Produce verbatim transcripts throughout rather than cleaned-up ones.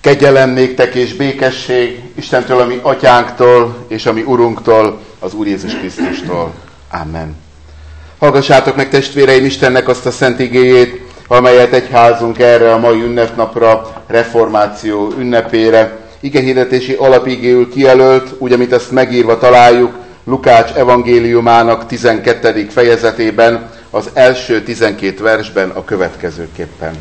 Kegyelem néktek és békesség Istentől, a mi atyánktól, és a mi Urunktól, az Úr Jézus Krisztustól. Amen. Hallgassátok meg, testvéreim, Istennek azt a szent igéjét, amelyet egyházunk erre a mai ünnepnapra, reformáció ünnepére, igehirdetési alapigéül kijelölt, úgy, amit ezt megírva találjuk, Lukács evangéliumának tizenkettedik fejezetében, az első tizenkét versben a következőképpen.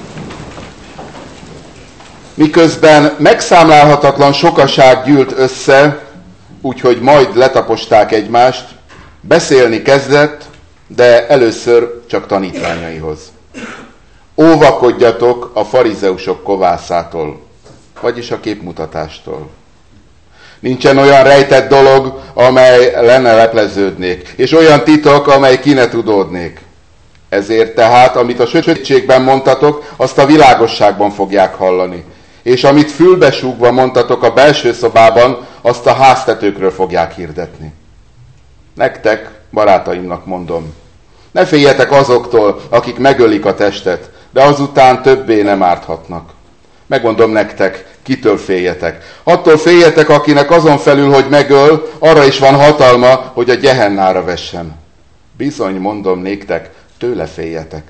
Miközben megszámlálhatatlan sokaság gyűlt össze, úgyhogy majd letaposták egymást, beszélni kezdett, de először csak tanítványaihoz. Óvakodjatok a farizeusok kovászától, vagyis a képmutatástól. Nincsen olyan rejtett dolog, amely lenne lepleződnék, és olyan titok, amely ki ne tudódnék. Ezért tehát, amit a sötétségben mondtatok, azt a világosságban fogják hallani. És amit fülbesúgva mondtatok a belső szobában, azt a háztetőkről fogják hirdetni. Nektek, barátaimnak mondom, ne féljetek azoktól, akik megölik a testet, de azután többé nem árthatnak. Megmondom nektek, kitől féljetek. Attól féljetek, akinek azon felül, hogy megöl, arra is van hatalma, hogy a gyehennára vessen. Bizony, mondom néktek, tőle féljetek.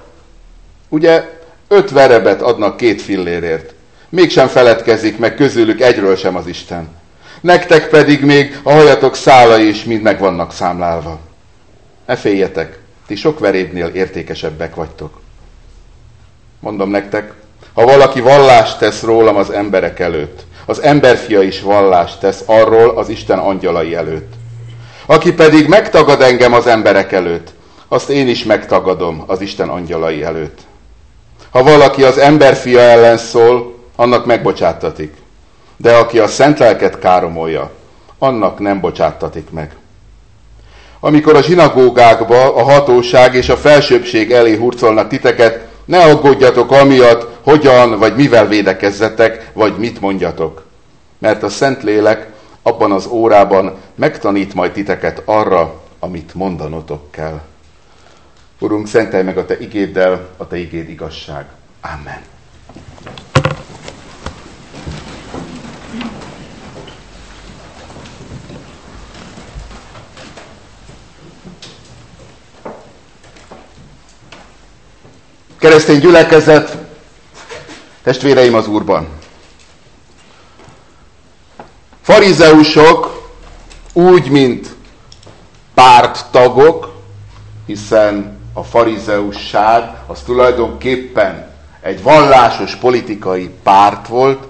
Ugye öt verebet adnak két fillérért. Mégsem feledkezik meg közülük egyről sem az Isten. Nektek pedig még a hajatok szálai is mind meg vannak számlálva. Ne féljetek, ti sok verébnél értékesebbek vagytok. Mondom nektek, ha valaki vallást tesz rólam az emberek előtt, az emberfia is vallást tesz arról az Isten angyalai előtt. Aki pedig megtagad engem az emberek előtt, azt én is megtagadom az Isten angyalai előtt. Ha valaki az emberfia ellen szól, annak megbocsáttatik. De aki a szent lelket káromolja, annak nem bocsáttatik meg. Amikor a zsinagógákba a hatóság és a felsőbbség elé hurcolnak titeket, ne aggódjatok amiatt, hogyan vagy mivel védekezzetek, vagy mit mondjatok. Mert a Szentlélek abban az órában megtanít majd titeket arra, amit mondanotok kell. Urunk, szentelj meg a Te igéddel, a Te igéd igazság. Amen. Keresztény gyülekezet, testvéreim az Úrban! Farizeusok úgy, mint párttagok, hiszen a farizeusság az tulajdonképpen egy vallásos politikai párt volt.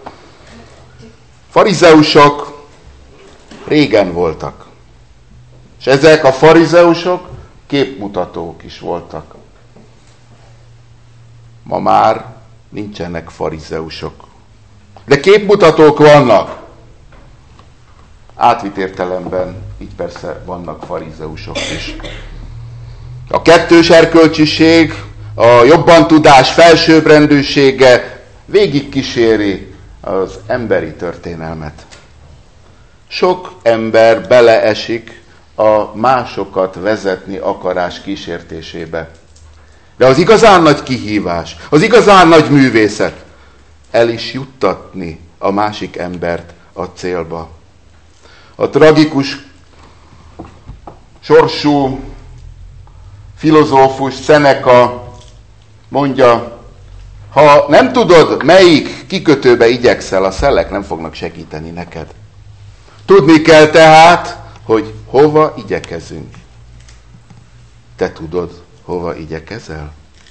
Farizeusok régen voltak. És ezek a farizeusok képmutatók is voltak. Ma már nincsenek farizeusok. De képmutatók vannak. Átvitt értelemben így persze vannak farizeusok is. A kettős erkölcsiség, a jobbantudás felsőbbrendűsége végigkíséri az emberi történelmet. Sok ember beleesik a másokat vezetni akarás kísértésébe. De az igazán nagy kihívás, az igazán nagy művészet el is juttatni a másik embert a célba. A tragikus sorsú filozófus Seneca mondja, ha nem tudod, melyik kikötőbe igyekszel, a szelek nem fognak segíteni neked. Tudni kell tehát, hogy hova igyekezünk. Te tudod, hova igyekezel?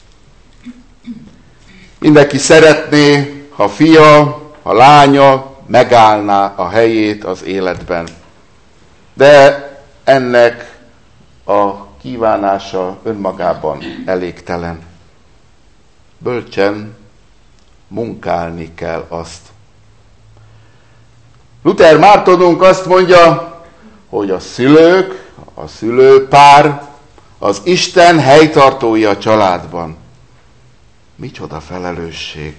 Mindenki szeretné, ha fia, ha lánya megállná a helyét az életben. De ennek a kívánása önmagában elégtelen. Bölcsen munkálni kell azt. Luther Mártonunk azt mondja, hogy a szülők, a szülőpár, az Isten helytartója a családban. Micsoda felelősség!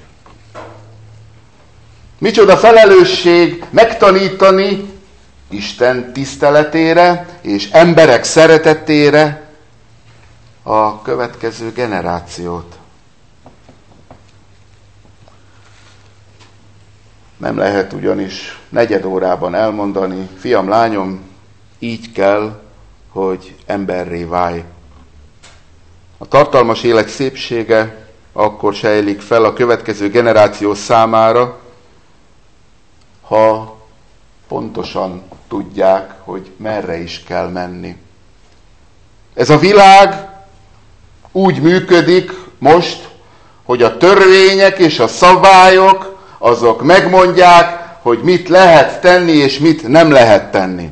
Micsoda felelősség megtanítani Isten tiszteletére és emberek szeretetére a következő generációt. Nem lehet ugyanis negyed órában elmondani, fiam, lányom, így kell, hogy emberré válj. A tartalmas élet szépsége akkor sejlik fel a következő generáció számára, ha pontosan tudják, hogy merre is kell menni. Ez a világ úgy működik most, hogy a törvények és a szabályok azok megmondják, hogy mit lehet tenni és mit nem lehet tenni.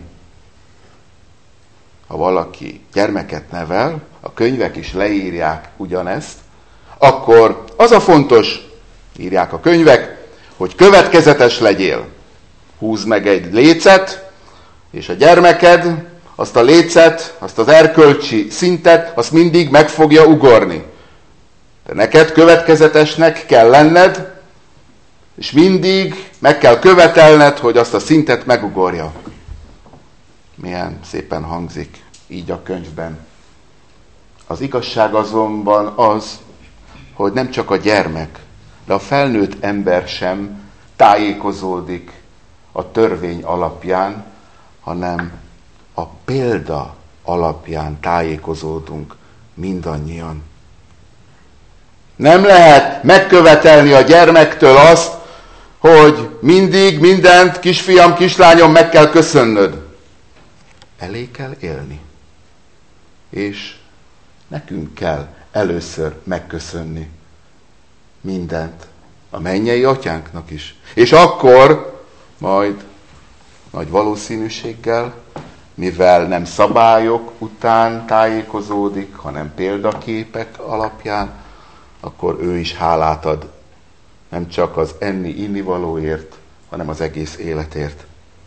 Ha valaki gyermeket nevel, a könyvek is leírják ugyanezt, akkor az a fontos, írják a könyvek, hogy következetes legyél. Húzd meg egy lécet, és a gyermeked azt a lécet, azt az erkölcsi szintet, azt mindig meg fogja ugorni. De neked következetesnek kell lenned, és mindig meg kell követelned, hogy azt a szintet megugorja. Milyen szépen hangzik így a könyvben. Az igazság azonban az, hogy nem csak a gyermek, de a felnőtt ember sem tájékozódik a törvény alapján, hanem a példa alapján tájékozódunk mindannyian. Nem lehet megkövetelni a gyermektől azt, hogy mindig mindent, kisfiam, kislányom, meg kell köszönnöd. Elé kell élni. És nekünk kell először megköszönni mindent a mennyei atyánknak is. És akkor majd nagy valószínűséggel, mivel nem szabályok után tájékozódik, hanem példaképek alapján, akkor ő is hálát ad nem csak az enni-innivalóért, hanem az egész életért.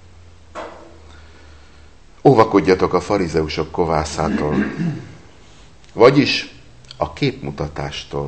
Óvakodjatok a farizeusok kovászától, vagyis a képmutatástól.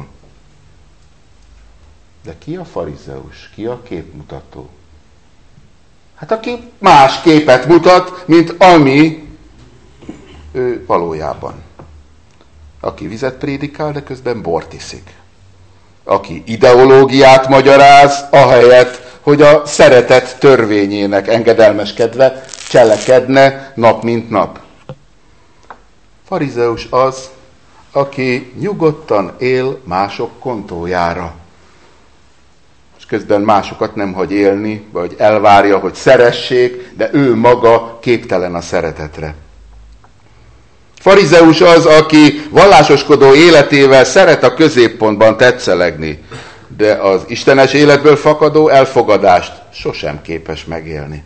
De ki a farizeus? Ki a képmutató? Hát aki más képet mutat, mint ami ő valójában. Aki vizet prédikál, de közben bort iszik. Aki ideológiát magyaráz, ahelyett, hogy a szeretet törvényének engedelmeskedve cselekedne nap mint nap. Farizeus az, aki nyugodtan él mások kontójára. És közben másokat nem hagy élni, vagy elvárja, hogy szeressék, de ő maga képtelen a szeretetre. Farizeus az, aki vallásoskodó életével szeret a középpontban tetszelegni, de az istenes életből fakadó elfogadást sosem képes megélni.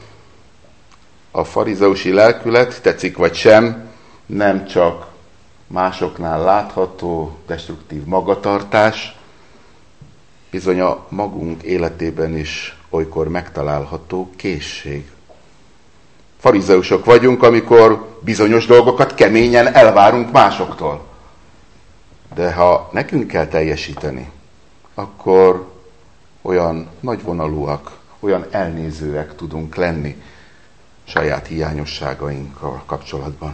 A farizeusi lelkület, tetszik vagy sem, nem csak másoknál látható destruktív magatartás, bizony a magunk életében is olykor megtalálható készség. Farizeusok vagyunk, amikor bizonyos dolgokat keményen elvárunk másoktól. De ha nekünk kell teljesíteni, akkor olyan nagyvonalúak, olyan elnézőek tudunk lenni saját hiányosságainkkal kapcsolatban.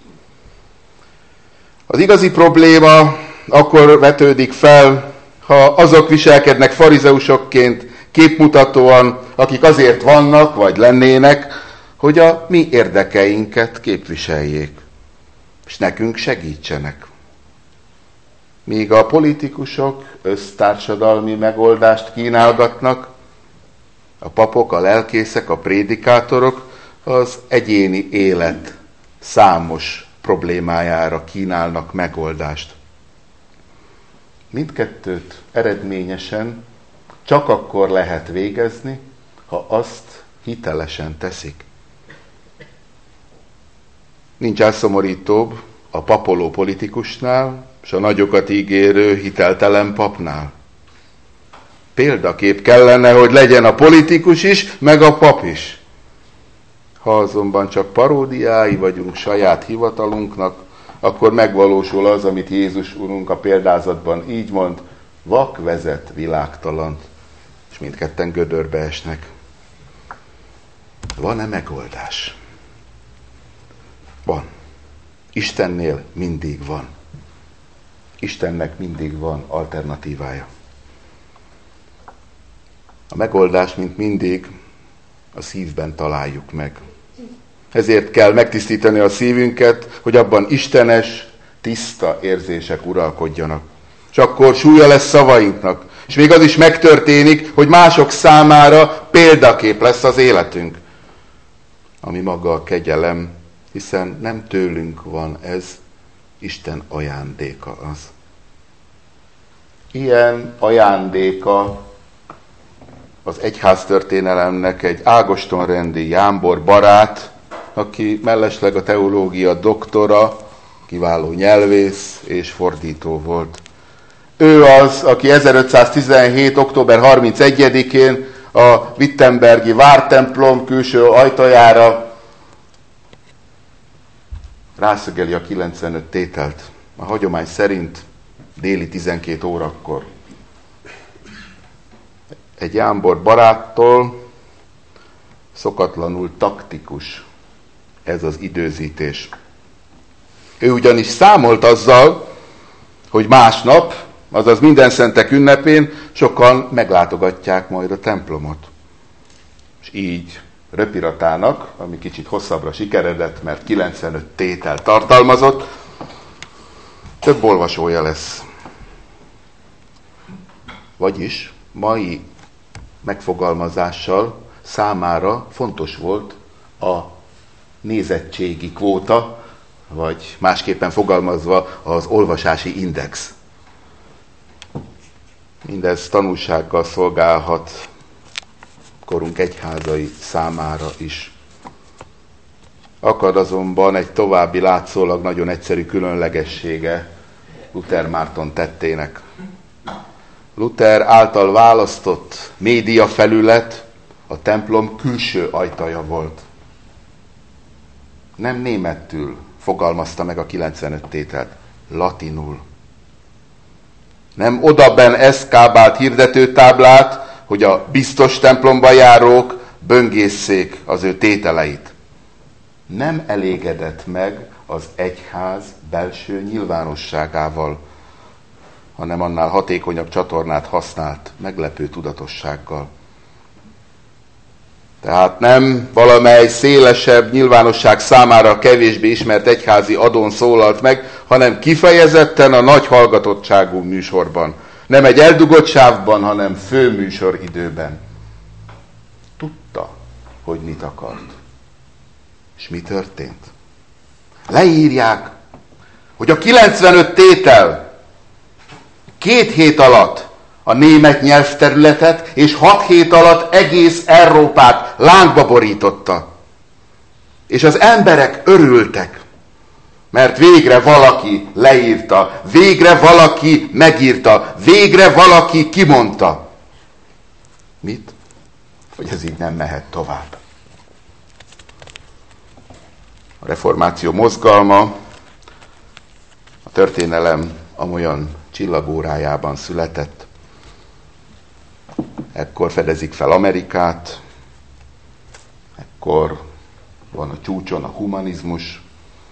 Az igazi probléma akkor vetődik fel, ha azok viselkednek farizeusokként, képmutatóan, akik azért vannak, vagy lennének, hogy a mi érdekeinket képviseljék, és nekünk segítsenek. Míg a politikusok össztársadalmi megoldást kínálgatnak, a papok, a lelkészek, a prédikátorok az egyéni élet számos problémájára kínálnak megoldást. Mindkettőt eredményesen csak akkor lehet végezni, ha azt hitelesen teszik. Nincs elszomorítóbb a papoló politikusnál, és a nagyokat ígérő hiteltelen papnál. Példakép kellene, hogy legyen a politikus is, meg a pap is. Ha azonban csak paródiái vagyunk saját hivatalunknak, akkor megvalósul az, amit Jézus Urunk a példázatban így mond, vak vezet világtalant, és mindketten gödörbe esnek. Van-e megoldás? Van. Istennél mindig van. Istennek mindig van alternatívája. A megoldást, mint mindig, a szívben találjuk meg. Ezért kell megtisztítani a szívünket, hogy abban istenes, tiszta érzések uralkodjanak. És akkor súlya lesz szavainknak. És még az is megtörténik, hogy mások számára példakép lesz az életünk. Ami maga a kegyelem, hiszen nem tőlünk van ez, Isten ajándéka az. Ilyen ajándéka az egyháztörténelemnek egy ágostonrendi jámbor barát, aki mellesleg a teológia doktora, kiváló nyelvész és fordító volt. Ő az, aki ezerötszáztizenhét. október harmincegyedikén a wittenbergi vártemplom külső ajtajára rászögeli a kilencvenöt tételt. A hagyomány szerint déli tizenkét órakor. Egy jámbor baráttól szokatlanul taktikus ez az időzítés. Ő ugyanis számolt azzal, hogy másnap, azaz Mindenszentek ünnepén sokan meglátogatják majd a templomot. És így röpiratának, ami kicsit hosszabbra sikeredett, mert kilencvenöt tétel tartalmazott, több olvasója lesz. Vagyis mai megfogalmazással számára fontos volt a nézettségi kvóta, vagy másképpen fogalmazva az olvasási index. Mindez tanulsággal szolgálhat korunk egyházai számára is. Akad azonban egy további látszólag nagyon egyszerű különlegessége Luther Márton tettének. Luther által választott média felület a templom külső ajtaja volt. Nem németül fogalmazta meg a kilencvenöt tételt, latinul. Nem odaben eszkábált hirdetőtáblát, hogy a biztos templomba járók böngészszék az ő tételeit. Nem elégedett meg az egyház belső nyilvánosságával, hanem annál hatékonyabb csatornát használt, meglepő tudatossággal. Tehát nem valamely szélesebb nyilvánosság számára kevésbé ismert egyházi adón szólalt meg, hanem kifejezetten a nagy hallgatottságú műsorban. Nem egy eldugott sávban, hanem főműsor időben. Tudta, hogy mit akart. És mi történt? Leírják, hogy a kilencvenöt tétel két hét alatt a német nyelvterületet, és hat hét alatt egész Európát lángba borította. És az emberek örültek, mert végre valaki leírta, végre valaki megírta, végre valaki kimondta. Mit? Hogy ez így nem mehet tovább. A reformáció mozgalma a történelem amolyan csillagórájában született. Ekkor fedezik fel Amerikát, ekkor van a csúcson a humanizmus,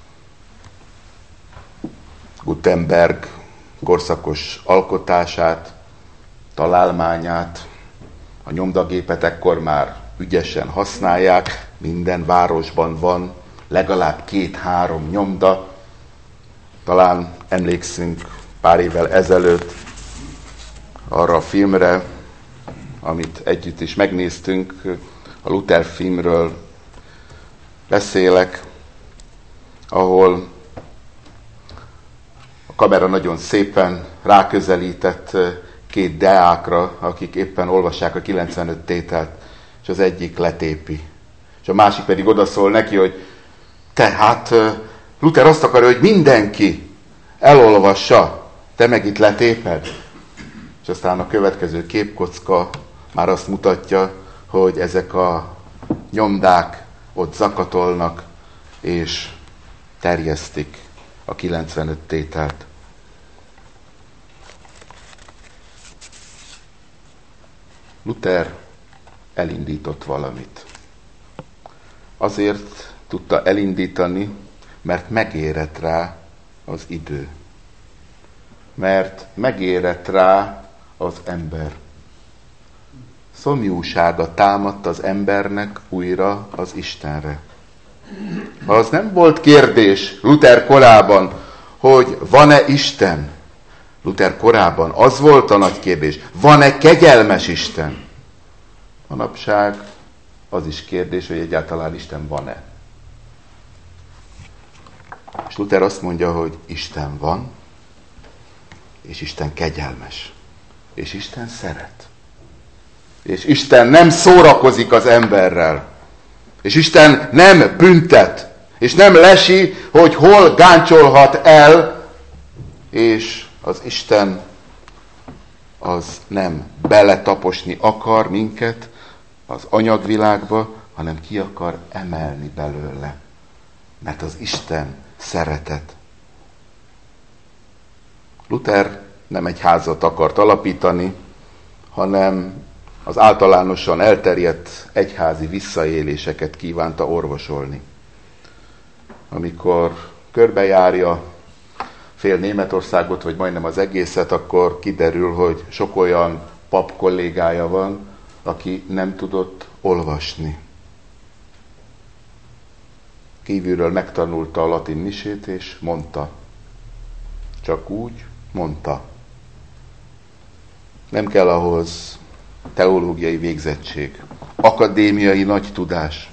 Gutenberg korszakos alkotását, találmányát, a nyomdagépet ekkor már ügyesen használják, minden városban van legalább két-három nyomda. Talán emlékszünk pár évvel ezelőtt arra a filmre, amit együtt is megnéztünk, a Luther filmről beszélek, ahol a kamera nagyon szépen ráközelített két deákra, akik éppen olvassák a kilencvenöt tételt, és az egyik letépi. És a másik pedig odaszól neki, hogy tehát Luther azt akarja, hogy mindenki elolvassa, te meg itt letéped. És aztán a következő képkocka már azt mutatja, hogy ezek a nyomdák ott zakatolnak, és terjesztik a kilencvenöt tételt. Luther elindított valamit. Azért tudta elindítani, mert megérett rá az idő. Mert megérett rá az ember. szomjúsága támadt az embernek újra az Istenre. Az nem volt kérdés Luther korában, hogy van-e Isten. Luther korában az volt a nagy kérdés, van-e kegyelmes Isten. Manapság az is kérdés, hogy egyáltalán Isten van-e. És Luther azt mondja, hogy Isten van, és Isten kegyelmes, és Isten szeret. És Isten nem szórakozik az emberrel, és Isten nem büntet, és nem lesi, hogy hol gáncsolhat el, és az Isten az nem beletaposni akar minket az anyagvilágba, hanem ki akar emelni belőle. Mert az Isten szeretet. Luther nem egy házat akart alapítani, hanem az általánosan elterjedt egyházi visszaéléseket kívánta orvosolni. Amikor körbejárja fél Németországot, vagy majdnem az egészet, akkor kiderül, hogy sok olyan pap kollégája van, aki nem tudott olvasni. Kívülről megtanulta a latin misét, és mondta. Csak úgy mondta. Nem kell ahhoz teológiai végzettség, akadémiai nagy tudás.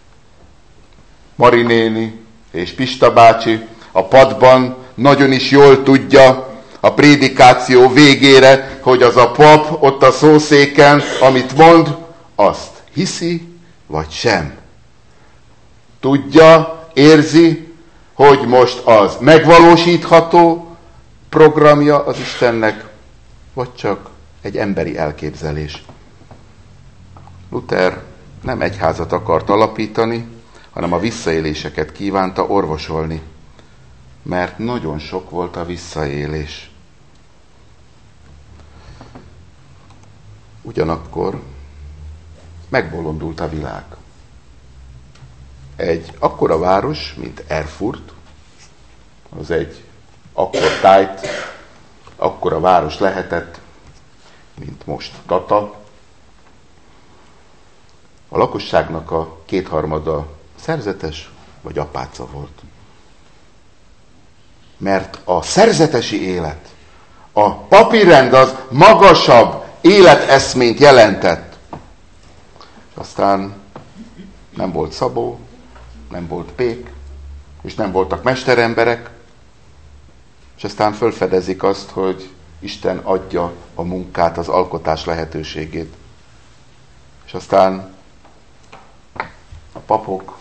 Mari néni és Pista bácsi a padban nagyon is jól tudja a prédikáció végére, hogy az a pap ott a szószéken, amit mond, azt hiszi, vagy sem. Tudja, érzi, hogy most az megvalósítható programja az Istennek, vagy csak egy emberi elképzelés. Luther nem egyházat akart alapítani, hanem a visszaéléseket kívánta orvosolni, mert nagyon sok volt a visszaélés. Ugyanakkor megbolondult a világ. Egy akkora város, mint Erfurt, az egy akkor tájt, akkora város lehetett, mint most Tata. A lakosságnak a kétharmada szerzetes vagy apáca volt. Mert a szerzetesi élet, a papírrend az magasabb életeszményt jelentett. És aztán nem volt Szabó, nem volt Pék, és nem voltak mesteremberek, és aztán fölfedezik azt, hogy Isten adja a munkát, az alkotás lehetőségét. És aztán a papok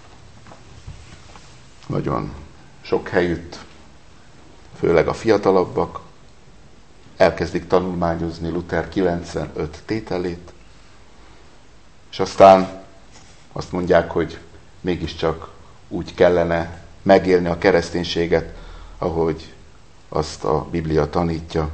nagyon sok helyütt, főleg a fiatalabbak, elkezdik tanulmányozni Luther kilencvenöt tételét, és aztán azt mondják, hogy mégiscsak úgy kellene megélni a kereszténységet, ahogy azt a Biblia tanítja.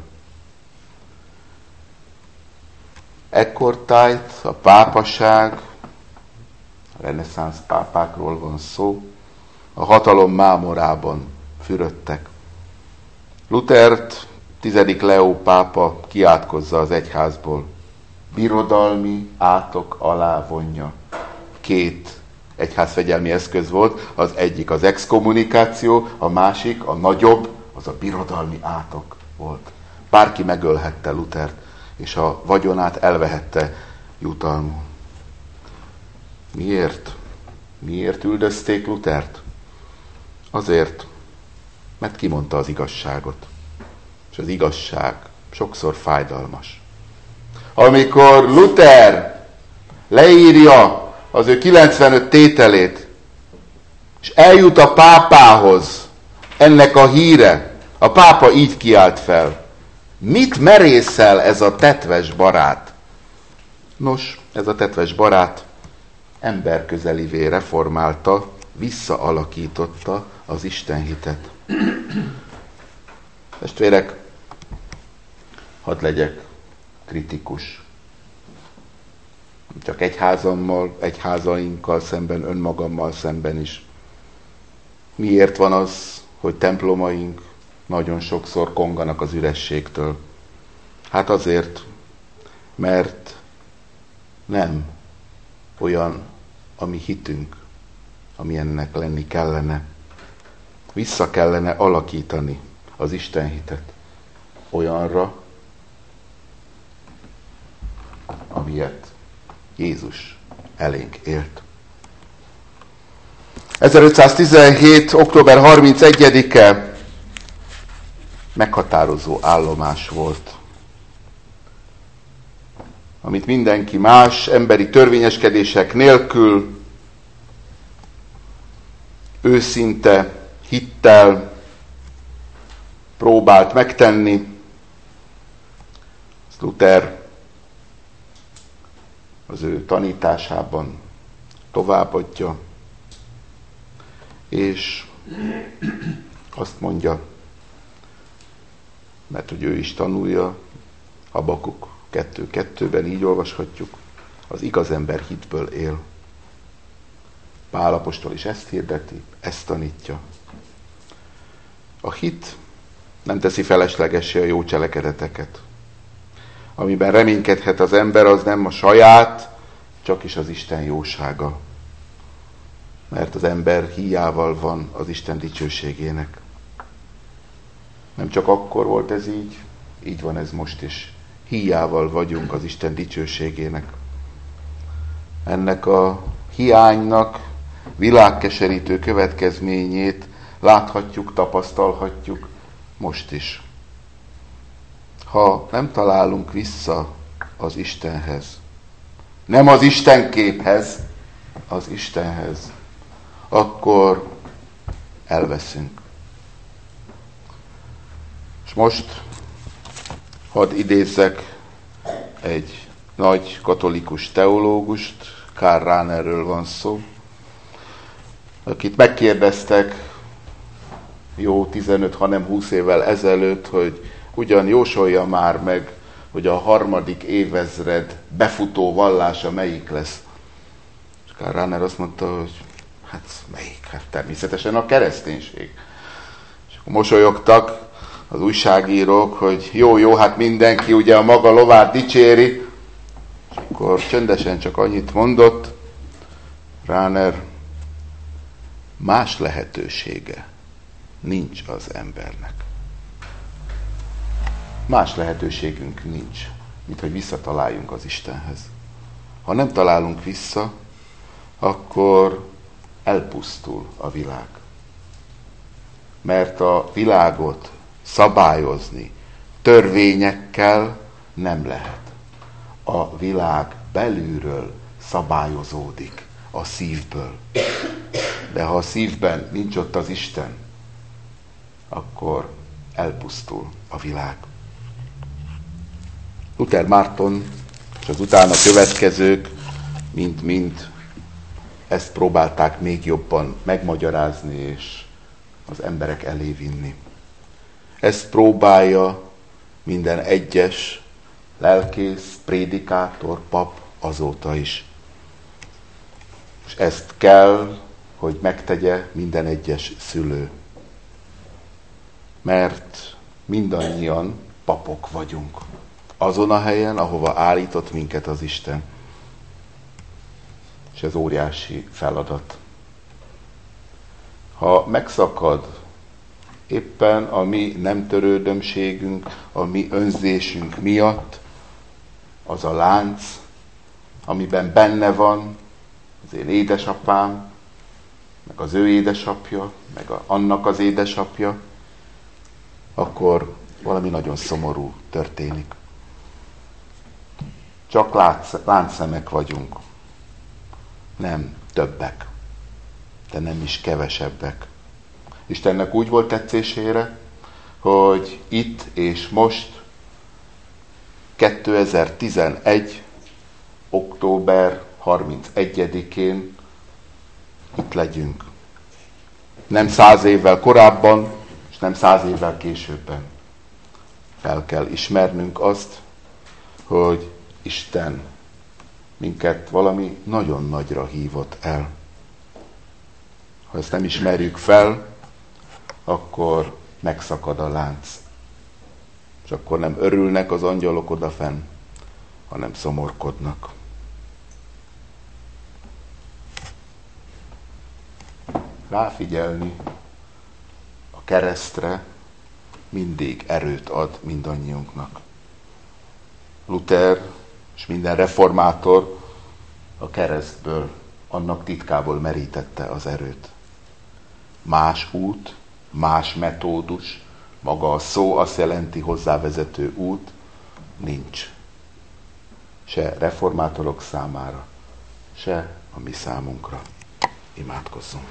Ekkortájt, a pápaság, a reneszánsz pápákról van szó, a hatalom mámorában fürödtek. Luthert tizedik Leó pápa kiátkozza az egyházból. Birodalmi átok alá vonja. Két egyházfegyelmi eszköz volt, az egyik az exkommunikáció, a másik, a nagyobb, az a birodalmi átok volt. Bárki megölhette Luthert, és a vagyonát elvehette jutalmul. Miért? Miért üldözték Luthert? Azért, mert kimondta az igazságot. És az igazság sokszor fájdalmas. Amikor Luther leírja az ő kilencvenöt tételét, és eljut a pápához ennek a híre, a pápa így kiált fel. Mit merészel ez a tetves barát? Nos, ez a tetves barát emberközelivé reformálta, visszaalakította az istenhitet. Testvérek, hadd legyek kritikus. Csak egyházammal, egyházainkkal szemben, önmagammal szemben is. Miért van az, hogy templomaink nagyon sokszor konganak az ürességtől? Hát azért, mert nem olyan, ami hitünk, ami ennek lenni kellene. Vissza kellene alakítani az Isten hitet olyanra, amilyet Jézus elénk élt. ezerötszáztizenhét. október harmincegyedike meghatározó állomás volt, amit mindenki más emberi törvényeskedések nélkül őszinte hittel próbált megtenni. Luther az ő tanításában továbbadja, és azt mondja, mert hogy ő is tanulja, Habakuk kettő kettőben így olvashatjuk, az igaz ember hitből él. Pál apostol is ezt hirdeti, ezt tanítja. A hit nem teszi feleslegessé a jó cselekedeteket. Amiben reménykedhet az ember, az nem a saját, csak is az Isten jósága. Mert az ember híjával van az Isten dicsőségének. Nem csak akkor volt ez így, így van ez most is. Híjával vagyunk az Isten dicsőségének. Ennek a hiánynak világkeserítő következményét láthatjuk, tapasztalhatjuk most is. Ha nem találunk vissza az Istenhez, nem az Istenképhez, az Istenhez, akkor elveszünk. És most hadd idézzek egy nagy katolikus teológust, Karl Rahnerről van szó, akit megkérdeztek jó tizenöt, hanem húsz évvel ezelőtt, hogy ugyan jósolja már meg, hogy a harmadik évezred befutó vallása melyik lesz. És Karl Rahner azt mondta, hogy hát melyik? Hát természetesen a kereszténység. És akkor mosolyogtak az újságírók, hogy jó, jó, hát mindenki ugye a maga lovát dicséri. És akkor csöndesen csak annyit mondott Rahner, más lehetősége nincs az embernek. Más lehetőségünk nincs, mint hogy visszataláljunk az Istenhez. Ha nem találunk vissza, akkor elpusztul a világ. Mert a világot szabályozni törvényekkel nem lehet. A világ belülről szabályozódik, a szívből. De ha a szívben nincs ott az Isten, akkor elpusztul a világ. Luther Márton és az utána következők mind-mind ezt próbálták még jobban megmagyarázni és az emberek elé vinni. Ezt próbálja minden egyes lelkész, prédikátor, pap azóta is. És ezt kell, hogy megtegye minden egyes szülő. Mert mindannyian papok vagyunk. Azon a helyen, ahova állított minket az Isten. És ez óriási feladat. Ha megszakad éppen a mi nem törődömségünk, a mi önzésünk miatt az a lánc, amiben benne van az én édesapám, meg az ő édesapja, meg a, annak az édesapja, akkor valami nagyon szomorú történik. Csak látsz, láncszemek vagyunk. Nem többek, de nem is kevesebbek. Istennek úgy volt tetszésére, hogy itt és most kétezer-tizenegy. október harmincegyedikén itt legyünk. Nem száz évvel korábban, és nem száz évvel későbben. Fel kell ismernünk azt, hogy Isten minket valami nagyon nagyra hívott el. Ha ezt nem ismerjük fel, akkor megszakad a lánc. És akkor nem örülnek az angyalok odafenn, hanem szomorkodnak. ráfigyelni a keresztre mindig erőt ad mindannyiunknak. Luther és minden reformátor a keresztből, annak titkából merítette az erőt. Más út, más metódus, maga a szó azt jelenti hozzávezető út, nincs. Se reformátorok számára, se a mi számunkra. Imádkozzunk.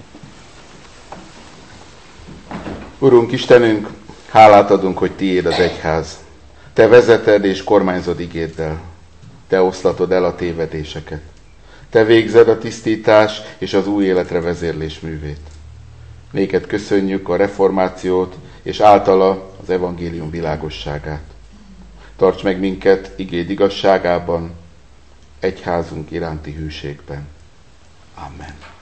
Urunk Istenünk, hálát adunk, hogy tiéd az egyház. Te vezeted és kormányzod igéddel. Te oszlatod el a tévedéseket. Te végzed a tisztítás és az új életre vezérlés művét. Néked köszönjük a reformációt és általa az evangélium világosságát. Tarts meg minket igéd igazságában, egyházunk iránti hűségben. Amen.